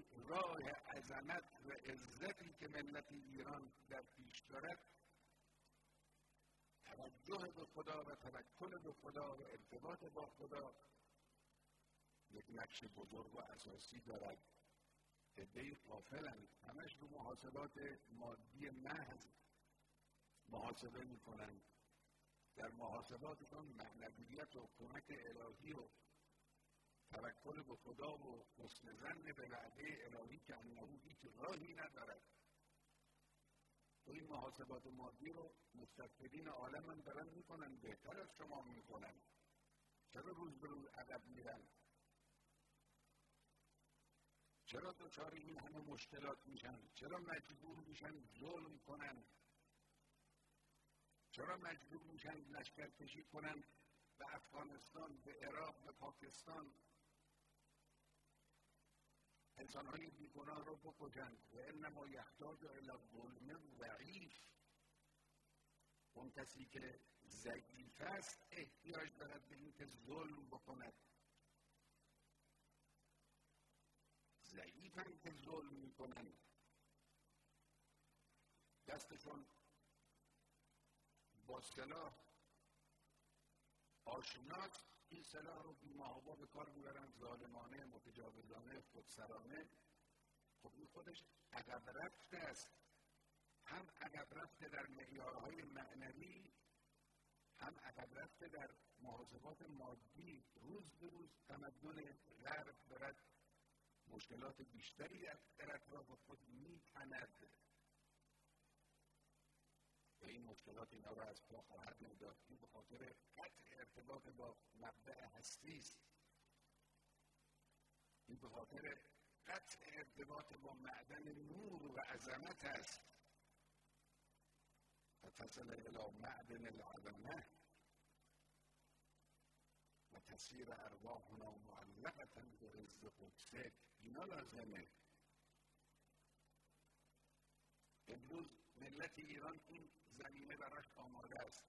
راه عظمت و عزتی که ملت ایران در پیش دارد توجه به خدا و توکل به خدا و ارتباط با خدا یک نقش بزرگ و اساسی دارد. عده‌ای غافلند، همش رو محاسبات مادی محض محاسبه می‌کنند. در محاسباتشون معنویت و کمک الهی و توکل به خدا و حسن ظن به وعده الهی که انه هیچ راهی ندارد. و این محاسبات مادی رو مستکبرین عالم هم دارن میکنن، بهتر از شما میکنن. چرا روز به روز عقب میرن؟ چرا دچار این همه مشکلات میشن؟ چرا مجبور میشن ظلم کنن؟ چرا مجبور میشن لشکرکشی کنن به افغانستان، به عراق، به پاکستان، انسانهای بیگناه رو بکشن؟ و انما یحتاج الی ظلم ضعیف. اون کسی که ضعیف است احتیاج دارد به این که ظلم بکند. ضعیف هم که ظلم میکنن، دستشون با سلاح آشناست، این سلاح رو بی‌محابا به کار میبرن، ظالمانه، متجاوزانه، خودسرانه. خب این خودش عقب رفته است. هم عقب رفته در معیارهای معنوی، هم عقب رفته در محاسبات مادی. روز به روز تمدن غرب دارد مشکلات بیشتری در اطراف خود می‌تند و این مشکلات اینا را از پا خواهد نمود. این به خاطر قطع ارتباط با مبدأ هستی است. این به خاطر قطع ارتباط با معدن نور و عظمت است. فتصل الی معدن العظمه و تصیر ارواحنا معلقة بعز قدسک. اینا لازمه. امروز ملت ایران این زمینه براش آماده است.